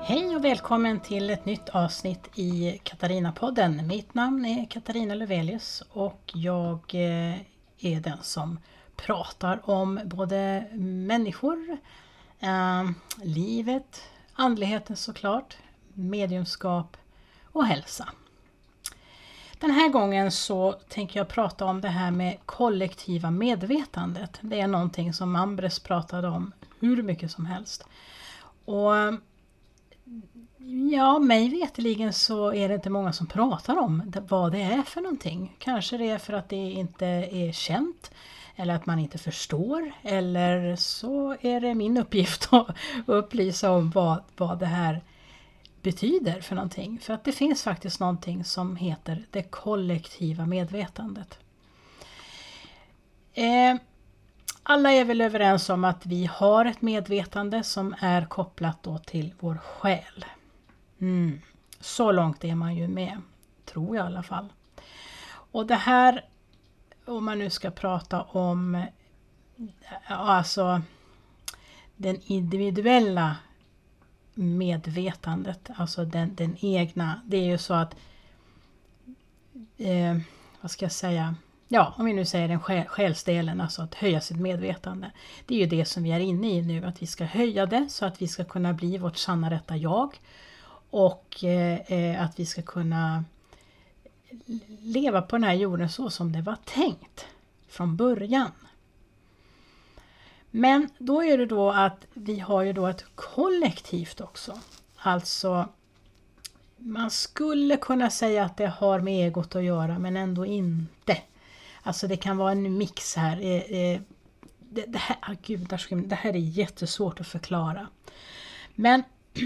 Hej och välkommen till ett nytt avsnitt i Katarina-podden. Mitt namn är Katarina Lövelius och jag är den som pratar om både människor, livet, andligheten såklart, mediumskap och hälsa. Den här gången så tänker jag prata om det här med kollektiva medvetandet. Det är någonting som Ambres pratade om hur mycket som helst. Och ja, mig veteligen så är det inte många som pratar om vad det är för någonting. Kanske det är för att det inte är känt eller att man inte förstår, eller så är det min uppgift att upplysa om vad det här betyder för någonting. För att det finns faktiskt någonting som heter det kollektiva medvetandet. Alla är väl överens om att vi har ett medvetande som är kopplat då till vår själ. Så långt är man ju med, tror jag i alla fall. Och det här, om man nu ska prata om alltså den individuella medvetandet, alltså den egna, det är ju så att vad ska jag säga, ja, om vi nu säger den själsdelen, alltså att höja sitt medvetande. Det är ju det som vi är inne i nu, att vi ska höja det så att vi ska kunna bli vårt sanna rätta jag. Och att vi ska kunna leva på den här jorden så som det var tänkt från början. Men då är det då att vi har ju då ett kollektivt också. Alltså man skulle kunna säga att det har med egot att göra, men ändå inte. Alltså det kan vara en mix här. Det här är jättesvårt att förklara. Men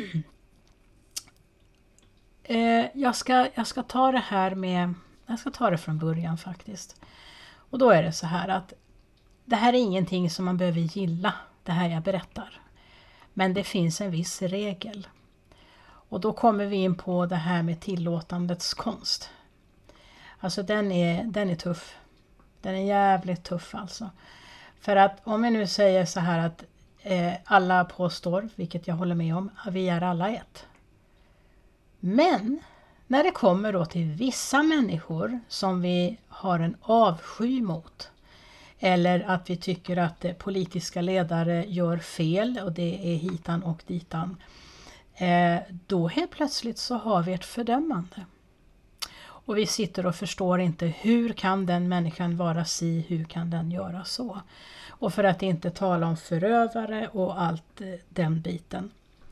jag ska ta det här med, jag ska ta det från början faktiskt. Och då är det så här att det här är ingenting som man behöver gilla, det här jag berättar. Men det finns en viss regel. Och då kommer vi in på det här med tillåtandets konst. Alltså den är tuff. Den är jävligt tuff alltså. För att om vi nu säger så här att alla påstår, vilket jag håller med om, att vi är alla ett. Men när det kommer då till vissa människor som vi har en avsky mot, eller att vi tycker att politiska ledare gör fel och det är hitan och ditan, då helt plötsligt så har vi ett fördömande. Och vi sitter och förstår inte, hur kan den människan vara si, hur kan den göra så? Och för att inte tala om förövare och allt den biten.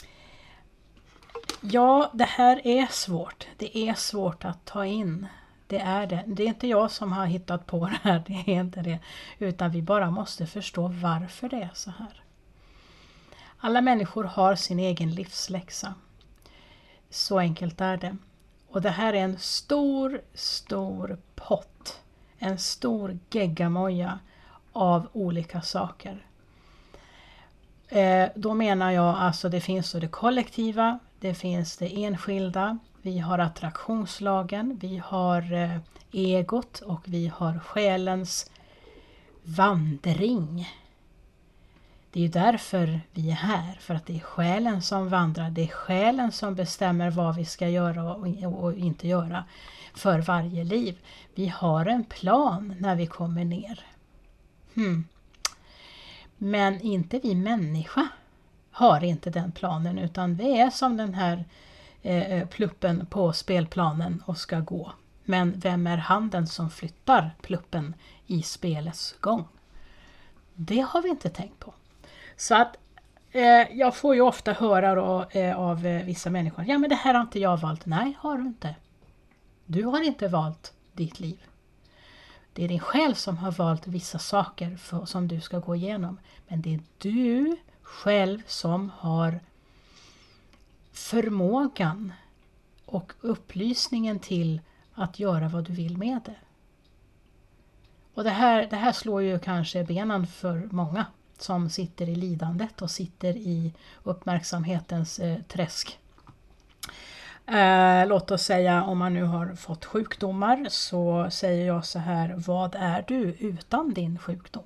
Ja, det här är svårt. Det är svårt att ta in. Det är det. Det är inte jag som har hittat på det här, det är inte det. Utan vi bara måste förstå varför det är så här. Alla människor har sin egen livsläxa. Så enkelt är det. Och det här är en stor pott. En stor geggamoja av olika saker. Då menar jag alltså det finns så det kollektiva, det finns det enskilda, vi har attraktionslagen, vi har egot och vi har själens vandring. Det är ju därför vi är här, för att det är själen som vandrar, det är själen som bestämmer vad vi ska göra och inte göra för varje liv. Vi har en plan när vi kommer ner. Men inte vi människa har inte den planen, utan vi är som den här pluppen på spelplanen och ska gå. Men vem är handen som flyttar pluppen i spelets gång? Det har vi inte tänkt på. Så att jag får ju ofta höra då, av vissa människor, ja men det här har inte jag valt. Nej, har du inte. Du har inte valt ditt liv. Det är din själ som har valt vissa saker som du ska gå igenom. Men det är du själv som har förmågan och upplysningen till att göra vad du vill med det. Och det här slår ju kanske benen för många som sitter i lidandet och sitter i uppmärksamhetens träsk. Låt oss säga om man nu har fått sjukdomar, så säger jag så här: vad är du utan din sjukdom?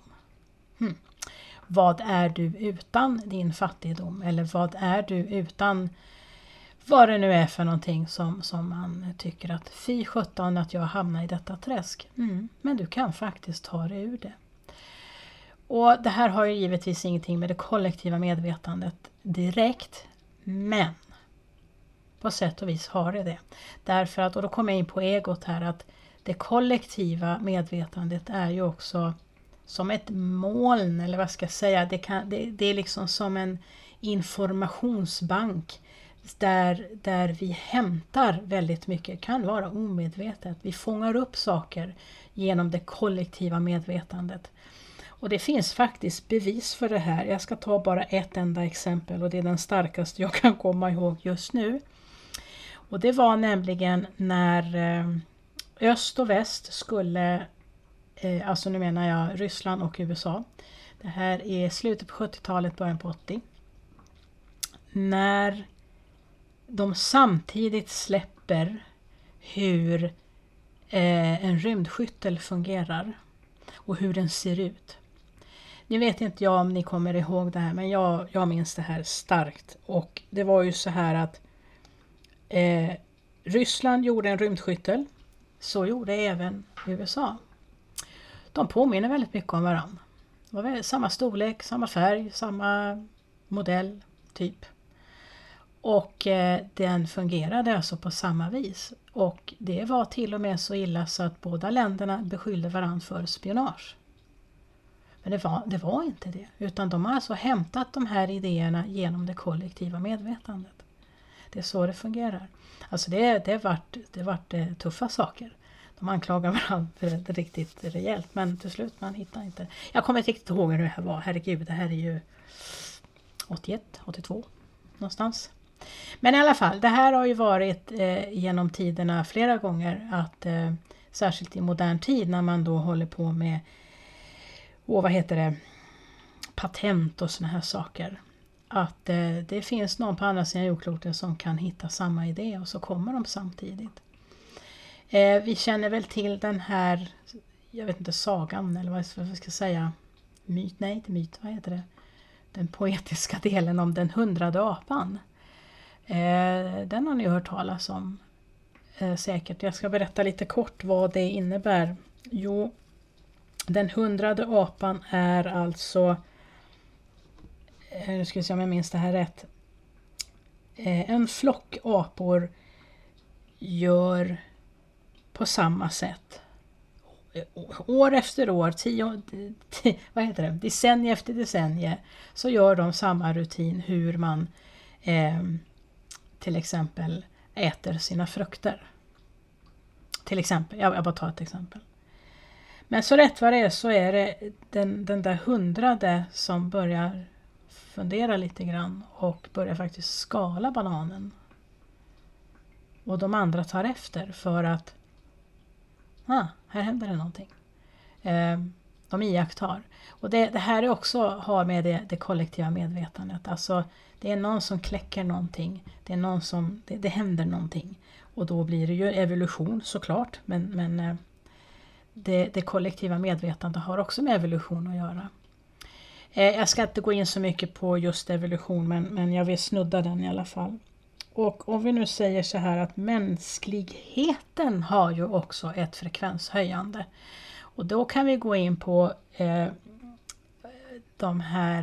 Vad är du utan din fattigdom? Eller vad är du utan vad det nu är för någonting som man tycker att fy sjutton att jag hamnar i detta träsk. Men du kan faktiskt ta dig ur det. Och det här har ju givetvis ingenting med det kollektiva medvetandet direkt, men på sätt och vis har det. Därför att, och då kommer jag in på egot här, att det kollektiva medvetandet är ju också som ett moln, eller vad ska jag säga, det är liksom som en informationsbank där vi hämtar väldigt mycket, kan vara omedvetet. Vi fångar upp saker genom det kollektiva medvetandet. Och det finns faktiskt bevis för det här. Jag ska ta bara ett enda exempel och det är den starkaste jag kan komma ihåg just nu. Och det var nämligen när öst och väst skulle, alltså nu menar jag Ryssland och USA. Det här är slutet på 70-talet, början på 80. När de samtidigt släpper hur en rymdskyttel fungerar och hur den ser ut. Nu vet inte jag om ni kommer ihåg det här, men jag minns det här starkt. Och det var ju så här att Ryssland gjorde en rymdskyttel, så gjorde även USA. De påminner väldigt mycket om varandra. Det var samma storlek, samma färg, samma modell typ. Och den fungerade alltså på samma vis. Och det var till och med så illa så att båda länderna beskyllde varandra för spionage. Men det var inte det. Utan de har alltså hämtat de här idéerna genom det kollektiva medvetandet. Det är så det fungerar. Alltså det vart tuffa saker. De anklagar varandra för det riktigt rejält. Men till slut man hittar inte. Jag kommer inte riktigt ihåg hur det här var. Herregud, det här är ju 81, 82 någonstans. Men i alla fall, det här har ju varit genom tiderna flera gånger att särskilt i modern tid när man då håller på med patent och såna här saker. Att det finns någon på andra sidan jordklotet som kan hitta samma idé och så kommer de samtidigt. Vi känner väl till den här, jag vet inte, sagan eller vad jag ska säga, vad heter det? Den poetiska delen om den 100:e apan. Den har ni hört talas om säkert. Jag ska berätta lite kort vad det innebär. Jo, den 100:e apan är alltså, nu ska vi se om jag minns det här rätt. En flock apor gör på samma sätt. År efter år, decennium efter decennium, så gör de samma rutin hur man till exempel äter sina frukter. Till exempel, jag bara tar ett exempel. Men så rätt vad det är så är det den där 100:e som börjar fundera lite grann och börjar faktiskt skala bananen. Och de andra tar efter för att här händer det någonting. De iakttar. Och det här är också har med det kollektiva medvetandet. Alltså det är någon som kläcker någonting. Det är någon som, det händer någonting. Och då blir det ju evolution såklart. Men det kollektiva medvetandet har också med evolution att göra. Jag ska inte gå in så mycket på just evolution, men jag vill snudda den i alla fall. Och om vi nu säger så här att mänskligheten har ju också ett frekvenshöjande. Och då kan vi gå in på de här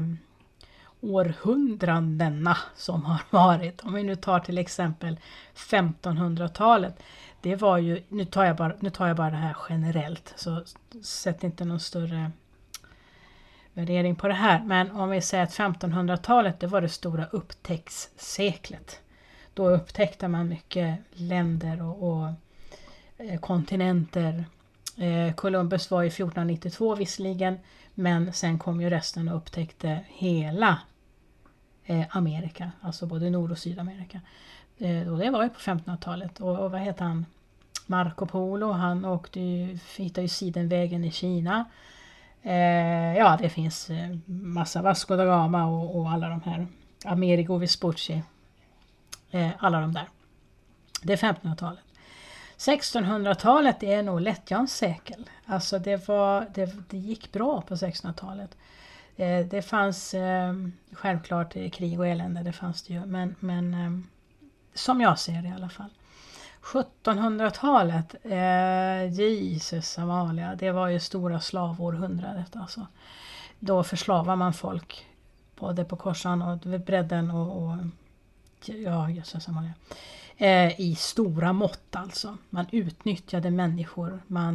århundradena som har varit. Om vi nu tar till exempel 1500-talet. Det var ju, nu tar jag bara det här generellt, så sätt inte någon större värdering på det här. Men om vi säger att 1500-talet, det var det stora upptäcktsseklet. Då upptäckte man mycket länder och kontinenter. Columbus var i 1492 visserligen, men sen kom ju resten och upptäckte hela Amerika, alltså både Nord- och Sydamerika. Och det var ju på 1500-talet. Och vad heter han? Marco Polo, han hittade ju Sidenvägen i Kina. Det finns massa Vasco da Gama och alla de här. Amerigo Vespucci. Alla de där. Det är 1500-talet. 1600-talet är nog lättjans sekel. Alltså det gick bra på 1600-talet. Det fanns självklart krig och elände, det fanns det ju. Men Som jag ser det i alla fall. 1700-talet, Jesus Amalia, det var ju stora slavårhundradet alltså. Då förslavar man folk både på korsan och bredden och ja, Jesus Amalia. I stora mått alltså. Man utnyttjade människor.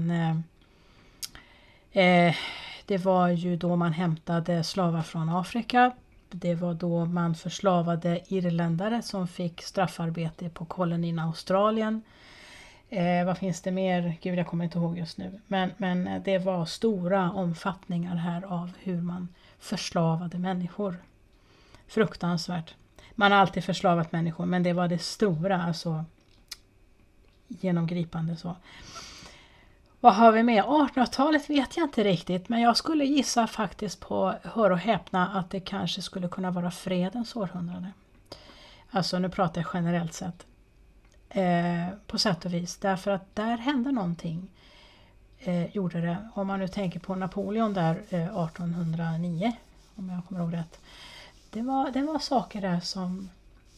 Det var ju då man hämtade slavar från Afrika. Det var då man förslavade irländare som fick straffarbete på kolonin Australien. Vad finns det mer? Gud, jag kommer inte ihåg just nu. Men det var stora omfattningar här av hur man förslavade människor. Fruktansvärt. Man har alltid förslavat människor, men det var det stora, alltså genomgripande så. Vad har vi med? 1800-talet vet jag inte riktigt, men jag skulle gissa faktiskt på, hör och häpna, att det kanske skulle kunna vara fredens århundrade. Alltså nu pratar jag generellt sett. På sätt och vis, därför att där hände någonting. Gjorde det. Om man nu tänker på Napoleon där 1809, om jag kommer ihåg rätt. Det var saker där som...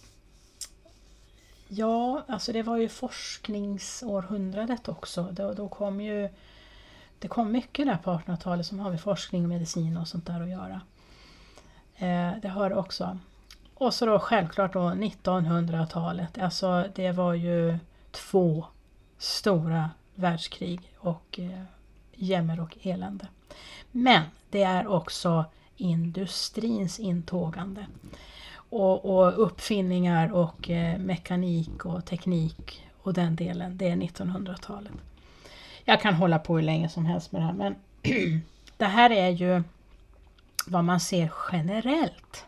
Ja, alltså det var ju forskningsårhundradet också. Då kom ju... Det kom mycket där på 1800-talet som har med forskning och medicin och sånt där att göra. Det har också. Och så då självklart då 1900-talet. Alltså det var ju 2 stora världskrig och jämmer och elände. Men det är också industrins intågande. Och uppfinningar och mekanik och teknik och den delen, det är 1900-talet. Jag kan hålla på hur länge som helst med det här, men det här är ju vad man ser generellt.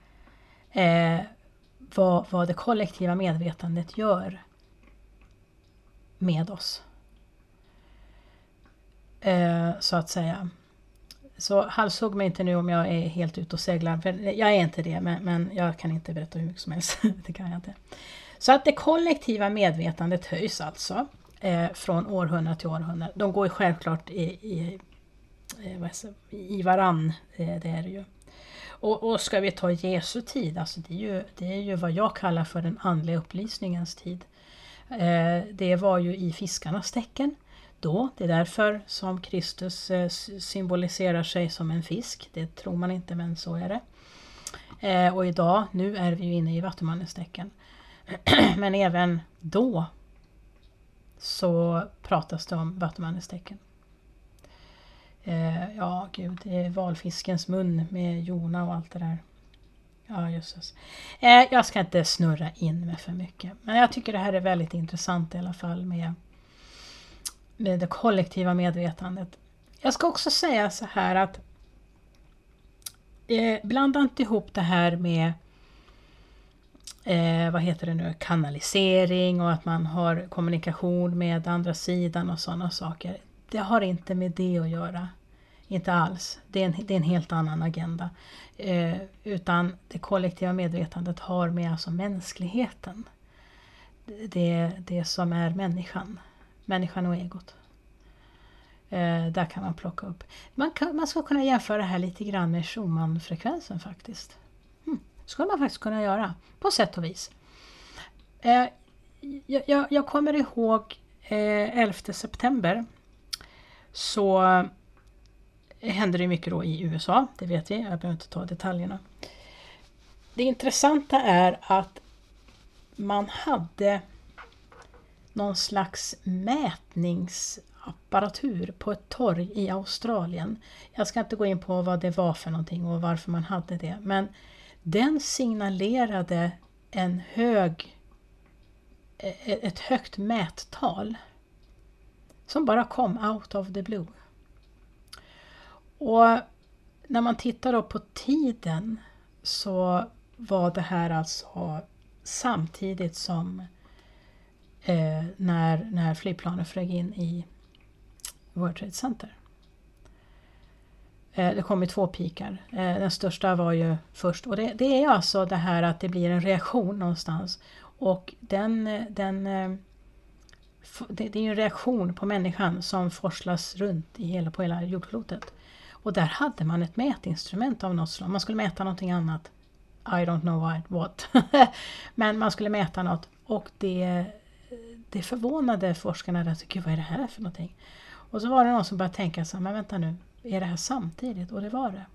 Vad det kollektiva medvetandet gör med oss. Så att säga. Så halshugg mig inte nu om jag är helt ute och seglar. För jag är inte det, men jag kan inte berätta hur mycket som helst. Det kan jag inte. Så att det kollektiva medvetandet höjs alltså från århundrade till århundrade. De går ju självklart i varann, det är det ju. Och ska vi ta Jesu tid, alltså det är ju vad jag kallar för den andliga upplysningens tid. Det var ju i fiskarnas tecken. Det är därför som Kristus symboliserar sig som en fisk. Det tror man inte, men så är det. Och idag, nu är vi ju inne i Vattumannens tecken. Men även då så pratas det om Vattumannens tecken. Ja, gud, det är valfiskens mun med Jona och allt det där. Ja, just det. Jag ska inte snurra in med för mycket. Men jag tycker det här är väldigt intressant i alla fall med det kollektiva medvetandet. Jag ska också säga så här att blanda inte ihop det här med kanalisering och att man har kommunikation med andra sidan och sådana saker. Det har inte med det att göra. Inte alls. Det är en helt annan agenda. Utan det kollektiva medvetandet har med alltså mänskligheten. Det som är människan. Människan och egot. Där kan man plocka upp. Man ska kunna jämföra det här lite grann med Schumann-frekvensen faktiskt. Skulle man faktiskt kunna göra. På sätt och vis. Jag kommer ihåg 11 september. Så händer det mycket då i USA. Det vet vi. Jag behöver inte ta detaljerna. Det intressanta är att man hade någon slags mätningsapparatur på ett torg i Australien. Jag ska inte gå in på vad det var för någonting och varför man hade det. Men den signalerade ett högt mättal som bara kom out of the blue. Och när man tittar då på tiden så var det här alltså samtidigt som när flygplanen flög in i World Trade Center. Det kom ju 2 pikar. Den största var ju först. Och det är alltså det här att det blir en reaktion någonstans. Och det är ju en reaktion på människan som forslas runt på hela jordklotet. Och där hade man ett mätinstrument av något slag. Man skulle mäta någonting annat. I don't know what. Men man skulle mäta något och det förvånade forskarna. Gud, vad är det här för någonting? Och så var det någon som började tänka så här, men vänta nu, är det här samtidigt? Och det var det.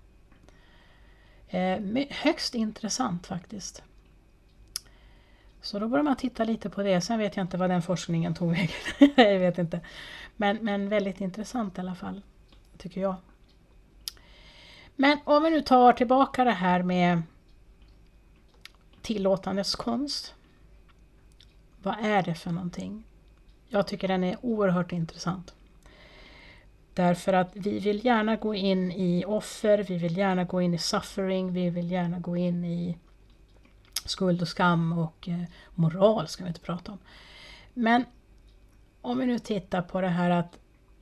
Högst intressant faktiskt. Så då började man titta lite på det. Sen vet jag inte vad den forskningen tog vägen. Jag vet inte. Men väldigt intressant i alla fall, tycker jag. Men om vi nu tar tillbaka det här med tillåtandets konst. Vad är det för någonting? Jag tycker den är oerhört intressant. Därför att vi vill gärna gå in i offer, vi vill gärna gå in i suffering, vi vill gärna gå in i skuld och skam och moral ska vi inte prata om. Men om vi nu tittar på det här att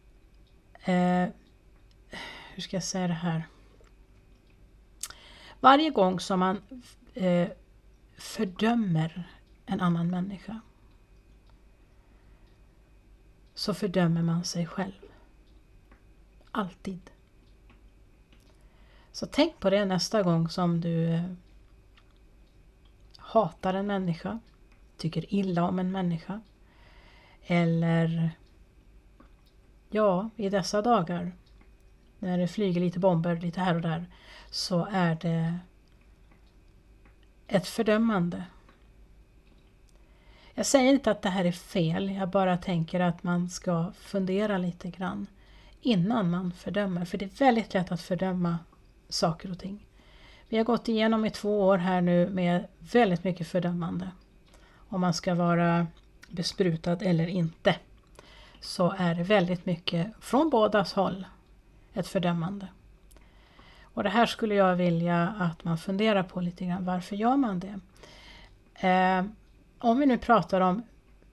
hur ska jag säga det här? Varje gång som man fördömer en annan människa så fördömer man sig själv. Alltid. Så tänk på det nästa gång som du hatar en människa, tycker illa om en människa. Eller ja, i dessa dagar när det flyger lite bomber lite här och där, så är det ett fördömande. Jag säger inte att det här är fel, jag bara tänker att man ska fundera lite grann innan man fördömer. För det är väldigt lätt att fördöma saker och ting. Vi har gått igenom i 2 år här nu med väldigt mycket fördömande. Om man ska vara besprutad eller inte, så är det väldigt mycket från bådas håll ett fördömande. Och det här skulle jag vilja att man funderar på lite grann. Varför gör man det? Om vi nu pratar om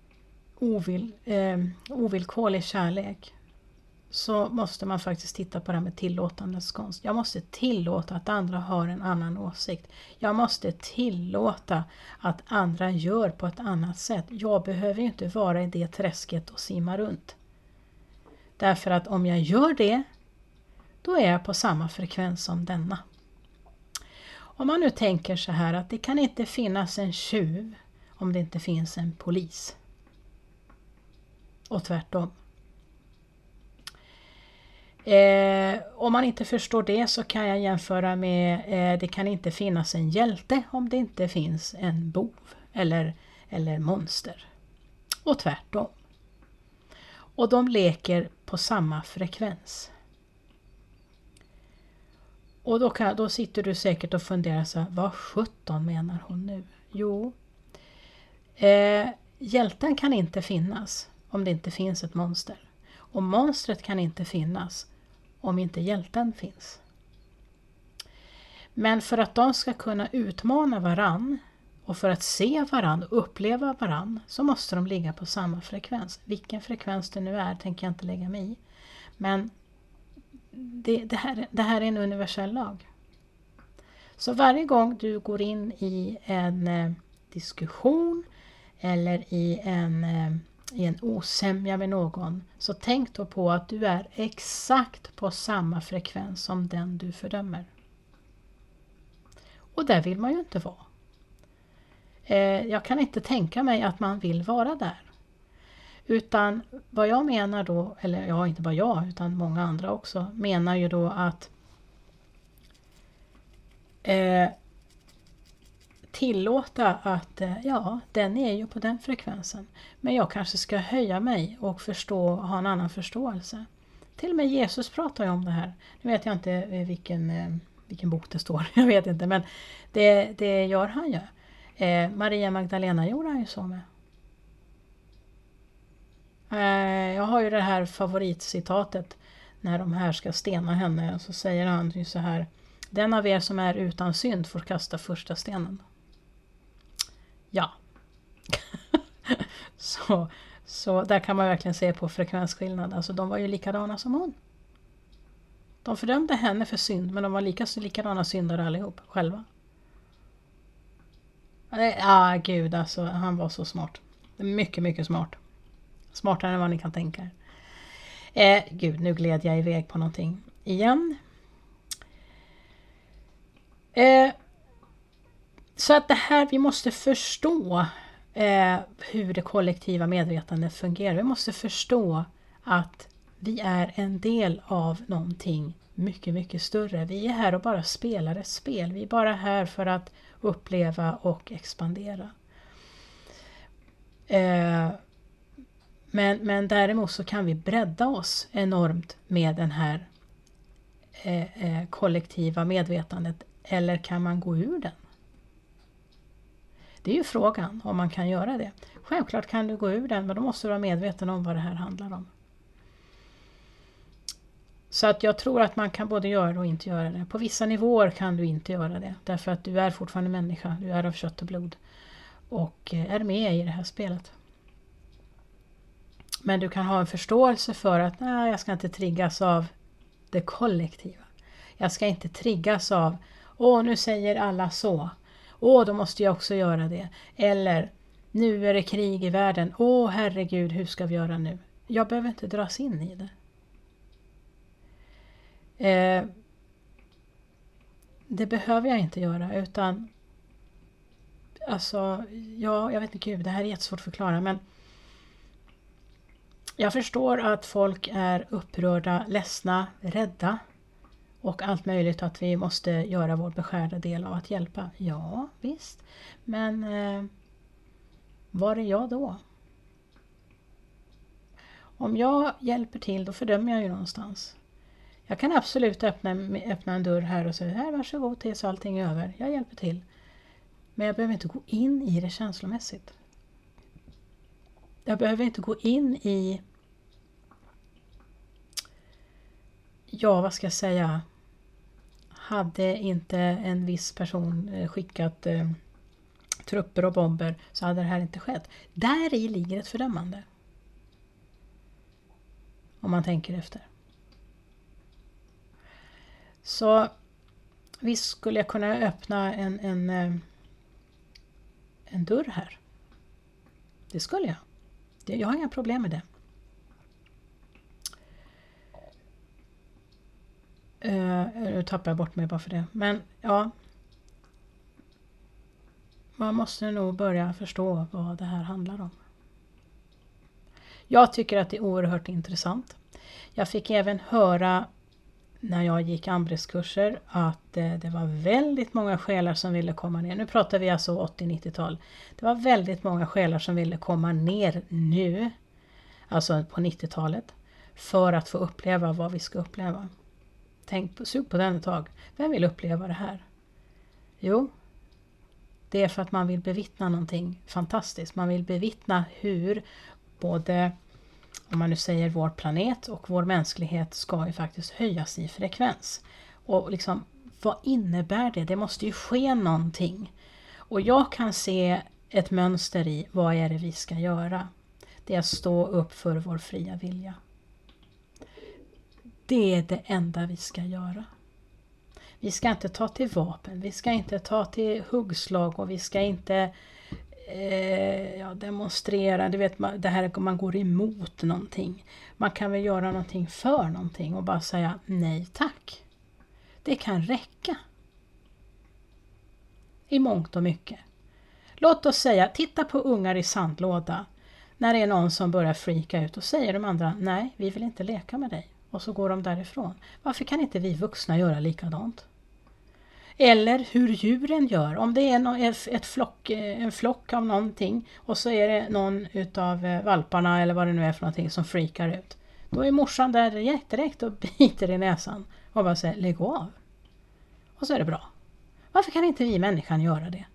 ovillkorlig kärlek, så måste man faktiskt titta på det här med tillåtandets konst. Jag måste tillåta att andra har en annan åsikt. Jag måste tillåta att andra gör på ett annat sätt. Jag behöver ju inte vara i det träsket och simma runt. Därför att om jag gör det, då är jag på samma frekvens som denna. Om man nu tänker så här att det kan inte finnas en tjuv om det inte finns en polis. Och tvärtom. Om man inte förstår det så kan jag jämföra med det kan inte finnas en hjälte om det inte finns en bov eller monster. Och tvärtom. Och de leker på samma frekvens. Och då sitter du säkert och funderar så här, vad 17 menar hon nu? Jo, hjälten kan inte finnas om det inte finns ett monster. Och monstret kan inte finnas om inte hjälten finns. Men för att de ska kunna utmana varann och för att se varann och uppleva varann, så måste de ligga på samma frekvens. Vilken frekvens det nu är tänker jag inte lägga mig i. Men det här är en universell lag. Så varje gång du går in i en diskussion eller i en osämja med någon, så tänk då på att du är exakt på samma frekvens som den du fördömer. Och där vill man ju inte vara. Jag kan inte tänka mig att man vill vara där. Utan vad jag menar då, eller ja, inte bara jag utan många andra också, menar ju då att tillåta att ja, den är ju på den frekvensen. Men jag kanske ska höja mig och ha en annan förståelse. Till och med Jesus pratar ju om det här. Nu vet jag inte vilken bok det står, jag vet inte, men det gör han ju. Maria Magdalena gjorde han ju så med. Jag har ju det här favoritcitatet när de här ska stena henne, så säger han ju så här: den av er som är utan synd får kasta första stenen. Ja. så där kan man verkligen se på frekvensskillnad. Alltså de var ju likadana som hon. De fördömde henne för synd, men de var likadana syndare allihop själva. Gud alltså, han var så smart. Mycket, mycket smart. Smartare än vad ni kan tänka er. Gud, nu gled jag iväg på någonting igen. Så att det här, vi måste förstå hur det kollektiva medvetandet fungerar. Vi måste förstå att vi är en del av någonting mycket, mycket större. Vi är här och bara spelar ett spel. Vi är bara här för att uppleva och expandera. Men däremot så kan vi bredda oss enormt med den här kollektiva medvetandet. Eller kan man gå ur den? Det är ju frågan om man kan göra det. Självklart kan du gå ur den, men då måste du vara medveten om vad det här handlar om. Så att jag tror att man kan både göra det och inte göra det. På vissa nivåer kan du inte göra det. Därför att du är fortfarande människa. Du är av kött och blod. Och är med i det här spelet. Men du kan ha en förståelse för att nej, jag ska inte triggas av det kollektiva. Jag ska inte triggas av nu säger alla så. Då måste jag också göra det. Eller nu är det krig i världen. Herregud, hur ska vi göra nu? Jag behöver inte dras in i det. Det behöver jag inte göra, utan alltså, jag vet inte, det här är jättesvårt att förklara, men jag förstår att folk är upprörda, ledsna, rädda och allt möjligt, att vi måste göra vår beskärda del av att hjälpa. Ja, visst. Men var är jag då? Om jag hjälper till, då fördömer jag ju någonstans. Jag kan absolut öppna en dörr här och säga, här, varsågod tills allting är över. Jag hjälper till. Men jag behöver inte gå in i det känslomässigt. Jag behöver inte gå in i, vad ska jag säga, hade inte en viss person skickat trupper och bomber så hade det här inte skett. Där i ligger ett fördömande. Om man tänker efter. Så visst skulle jag kunna öppna en dörr här. Det skulle jag. Jag har inga problem med det. Nu tappar jag bort mig bara för det. Men ja. Man måste nog börja förstå vad det här handlar om. Jag tycker att det är oerhört intressant. Jag fick även höra när jag gick Ambres-kurser att det var väldigt många själar som ville komma ner. Nu pratar vi alltså 80-90-tal. Det var väldigt många själar som ville komma ner nu, alltså på 90-talet, för att få uppleva vad vi ska uppleva. Sug på den ett tag. Vem vill uppleva det här? Jo, det är för att man vill bevittna någonting fantastiskt. Man vill bevittna hur både, om man nu säger vår planet och vår mänsklighet, ska ju faktiskt höjas i frekvens. Och liksom, vad innebär det? Det måste ju ske någonting. Och jag kan se ett mönster i vad är det vi ska göra. Det är att stå upp för vår fria vilja. Det är det enda vi ska göra. Vi ska inte ta till vapen, vi ska inte ta till huggslag och vi ska inte demonstrera. Du vet, det här man går emot någonting. Man kan väl göra någonting för någonting och bara säga nej tack. Det kan räcka. I mångt och mycket. Låt oss säga, titta på ungar i sandlåda. När det är någon som börjar freaka ut och säger de andra, nej vi vill inte leka med dig. Och så går de därifrån. Varför kan inte vi vuxna göra likadant? Eller hur djuren gör. Om det är en flock av någonting och så är det någon utav valparna eller vad det nu är för någonting som freakar ut. Då är morsan där direkt och biter i näsan och bara säger lägg av. Och så är det bra. Varför kan inte vi människan göra det?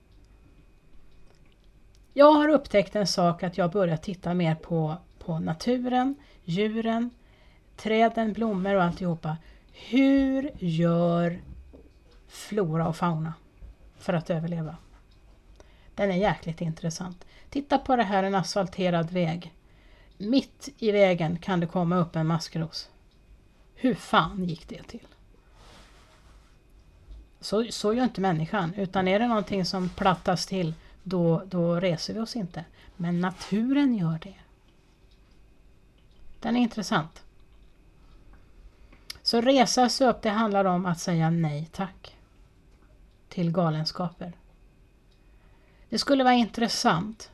Jag har upptäckt en sak, att jag börjar titta mer på naturen, djuren, träden, blommor och alltihopa. Hur gör flora och fauna för att överleva? Den är jäkligt intressant. Titta på det här, en asfalterad väg. Mitt i vägen kan det komma upp en maskros. Hur fan gick det till? Så gör inte människan, utan är det någonting som plattas till, då reser vi oss inte. Men naturen gör det. Den är intressant. Så resa sig upp, det handlar om att säga nej tack till galenskaper. Det skulle vara intressant.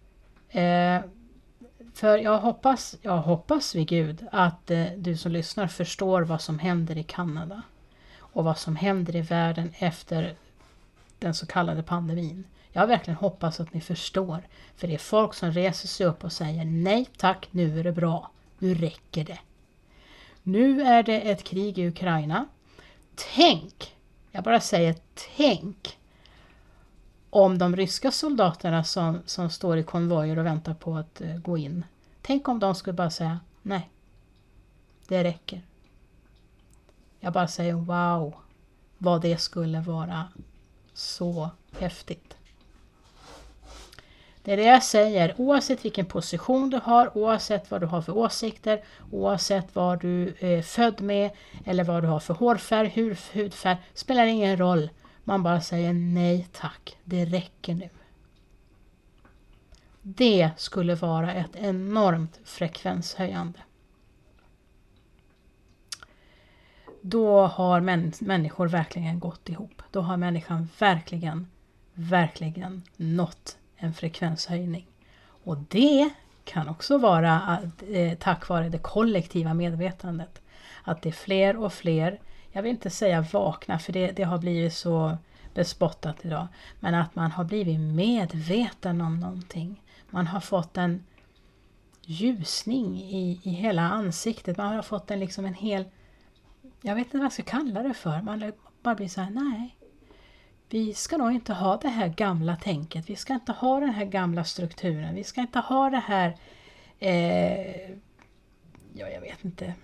För jag hoppas vid Gud att du som lyssnar förstår vad som händer i Kanada. Och vad som händer i världen efter den så kallade pandemin. Jag verkligen hoppas att ni förstår. För det är folk som reser sig upp och säger nej tack, nu är det bra. Nu räcker det. Nu är det ett krig i Ukraina. Tänk, jag bara säger tänk, om de ryska soldaterna som står i konvojer och väntar på att gå in. Tänk om de skulle bara säga nej, det räcker. Jag bara säger wow, vad det skulle vara så häftigt. Det är det jag säger, oavsett vilken position du har, oavsett vad du har för åsikter, oavsett vad du är född med eller vad du har för hårfärg, hudfärg, spelar ingen roll. Man bara säger nej tack, det räcker nu. Det skulle vara ett enormt frekvenshöjande. Då har människor verkligen gått ihop. Då har människan verkligen nått en frekvenshöjning. Och det kan också vara tack vare det kollektiva medvetandet. Att det är fler och fler, jag vill inte säga vakna för det har blivit så bespottat idag. Men att man har blivit medveten om någonting. Man har fått en ljusning i hela ansiktet. Man har fått en hel, jag vet inte vad jag ska kalla det för. Man bara blir så här, nej. Vi ska nog inte ha det här gamla tänket. Vi ska inte ha den här gamla strukturen. Vi ska inte ha det här, jag vet inte,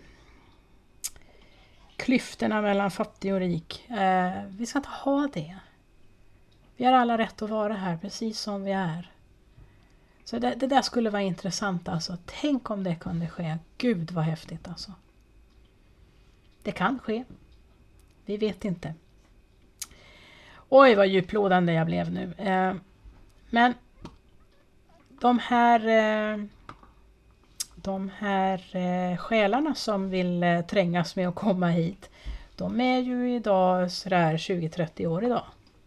klyftorna mellan fattig och rik. Vi ska inte ha det. Vi har alla rätt att vara här precis som vi är. Så det där skulle vara intressant alltså. Tänk om det kunde ske. Gud vad häftigt alltså. Det kan ske. Vi vet inte. Oj vad djuplodande jag blev nu. Men de här själarna som vill trängas med att komma hit. De är ju idag sådär 20-30 år idag.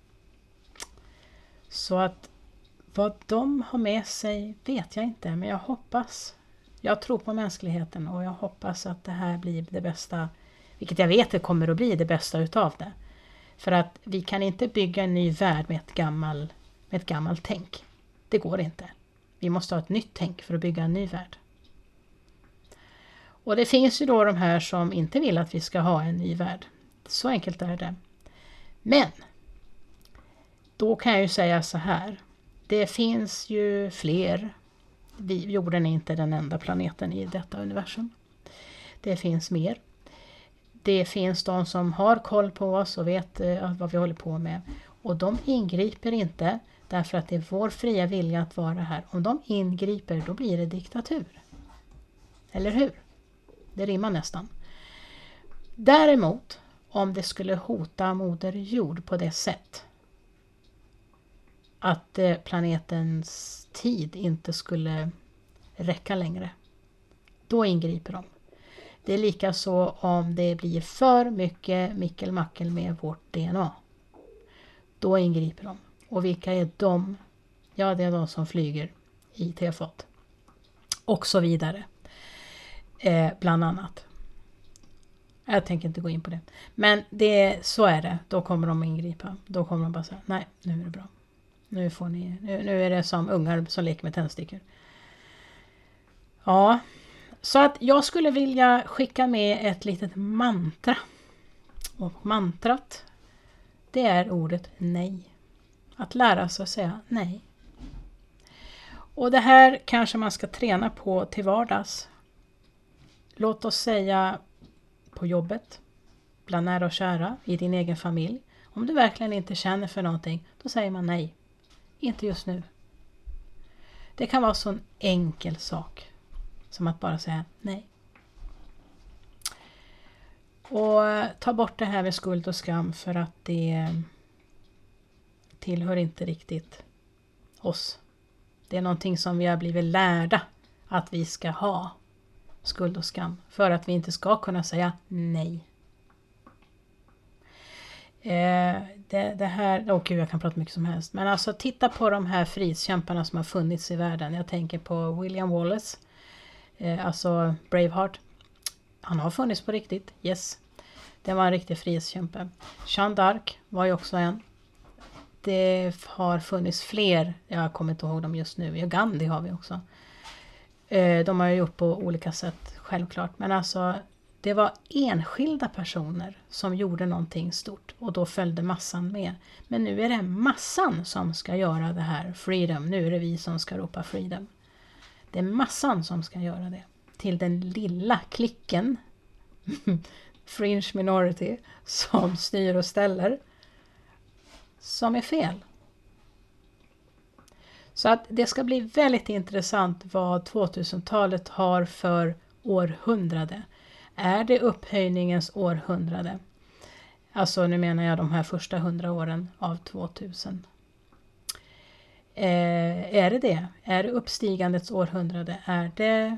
Så att vad de har med sig vet jag inte. Men jag hoppas. Jag tror på mänskligheten och jag hoppas att det här blir det bästa. Vilket jag vet det kommer att bli det bästa utav det. För att vi kan inte bygga en ny värld med ett gammalt tänk. Det går inte. Vi måste ha ett nytt tänk för att bygga en ny värld. Och det finns ju då de här som inte vill att vi ska ha en ny värld. Så enkelt är det. Men då kan jag ju säga så här. Det finns ju fler. Jorden är inte den enda planeten i detta universum. Det finns mer. Det finns de som har koll på oss och vet vad vi håller på med. Och de ingriper inte därför att det är vår fria vilja att vara här. Om de ingriper då blir det diktatur. Eller hur? Det rimmar nästan. Däremot om det skulle hota moder jord på det sätt att planetens tid inte skulle räcka längre. Då ingriper de. Det är lika så om det blir för mycket mickelmackel med vårt DNA. Då ingriper de. Och vilka är de? Ja, det är de som flyger i tefat. Och så vidare. Bland annat. Jag tänker inte gå in på det. Men så är det. Då kommer de ingripa. Då kommer de bara säga, nej, nu är det bra. Nu är det som ungar som leker med tändstickor. Ja. Så att jag skulle vilja skicka med ett litet mantra. Och mantrat, det är ordet nej. Att lära sig att säga nej. Och det här kanske man ska träna på till vardags. Låt oss säga på jobbet, bland nära och kära, i din egen familj. Om du verkligen inte känner för någonting, då säger man nej. Inte just nu. Det kan vara så en enkel sak. Som att bara säga nej. Och ta bort det här med skuld och skam för att det tillhör inte riktigt oss. Det är någonting som vi har blivit lärda att vi ska ha. Skuld och skam. För att vi inte ska kunna säga nej. Det här, jag kan prata mycket som helst. Men alltså titta på de här frihetskämparna som har funnits i världen. Jag tänker på William Wallace. Alltså Braveheart. Han har funnits på riktigt, yes. Det var en riktig frihetskämpe. Jeanne d'Arc var ju också en. Det har funnits fler, jag kommer inte ihåg dem just nu. Gandhi har vi också. De har ju gjort på olika sätt, självklart. Men alltså, det var enskilda personer som gjorde någonting stort. Och då följde massan med. Men nu är det massan som ska göra det här. Freedom, nu är det vi som ska ropa freedom. Det är massan som ska göra det. Till den lilla klicken, fringe minority, som styr och ställer. Som är fel. Så att det ska bli väldigt intressant vad 2000-talet har för århundrade. Är det upphöjningens århundrade? Alltså nu menar jag de här första 100 åren av 2000. Är det det? Är det uppstigandets århundrade? Är det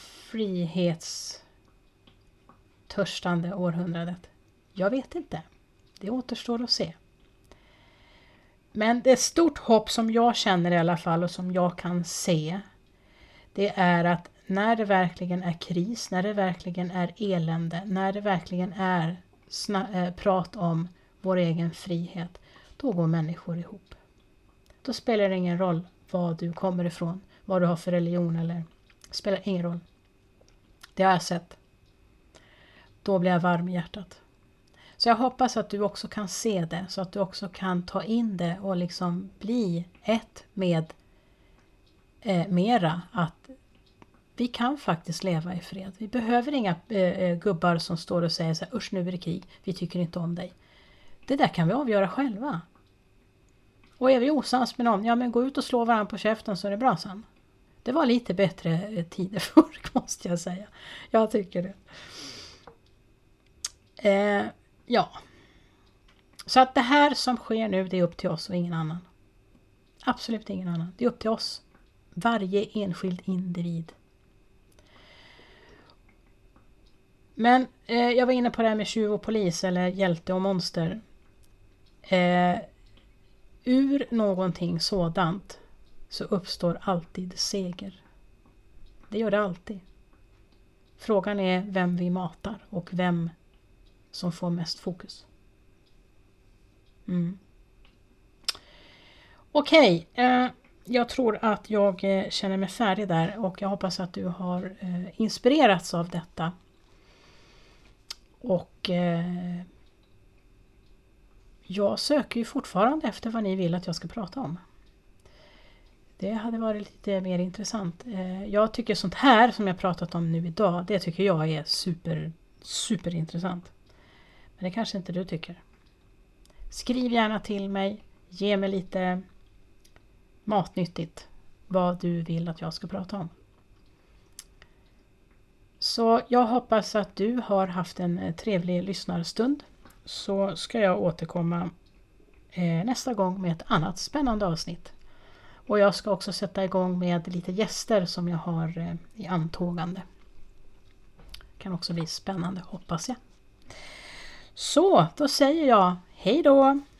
frihetstörstande århundradet? Jag vet inte. Det återstår att se. Men det är ett stort hopp som jag känner i alla fall och som jag kan se. Det är att när det verkligen är kris, när det verkligen är elände, när det verkligen är prat om vår egen frihet, då går människor ihop. Då spelar det ingen roll var du kommer ifrån, vad du har för religion eller spelar ingen roll. Det har jag sett. Då blir jag varm i hjärtat. Så jag hoppas att du också kan se det, så att du också kan ta in det och liksom bli ett med mera, att vi kan faktiskt leva i fred. Vi behöver inga gubbar som står och säger så här, usch nu är det krig, vi tycker inte om dig. Det där kan vi avgöra själva. Och är vi osams med någon, ja men gå ut och slå varandra på käften så är det bra sen. Det var lite bättre tider förr, måste jag säga. Jag tycker det. Ja. Så att det här som sker nu, det är upp till oss och ingen annan. Absolut ingen annan. Det är upp till oss. Varje enskild individ. Men jag var inne på det här med tjuv och polis eller hjälte och monster. Ur någonting sådant så uppstår alltid seger. Det gör det alltid. Frågan är vem vi matar och vem som får mest fokus. Okej, jag tror att jag känner mig färdig där och jag hoppas att du har inspirerats av detta. Och jag söker ju fortfarande efter vad ni vill att jag ska prata om. Det hade varit lite mer intressant. Jag tycker sånt här som jag pratat om nu idag, det tycker jag är super intressant. Men det kanske inte du tycker. Skriv gärna till mig. Ge mig lite matnyttigt vad du vill att jag ska prata om. Så jag hoppas att du har haft en trevlig lyssnarstund. Så ska jag återkomma nästa gång med ett annat spännande avsnitt. Och jag ska också sätta igång med lite gäster som jag har i antågande. Kan också bli spännande, hoppas jag. Så, då säger jag hej då!